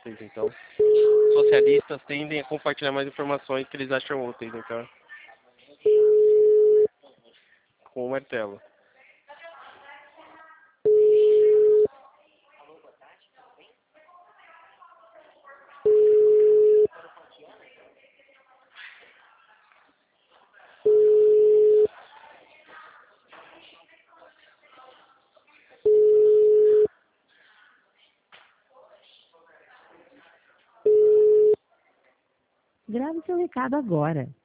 úteis. Então, socialistas tendem a compartilhar mais informações que eles acham úteis, então, com o martelo. Grave seu recado agora.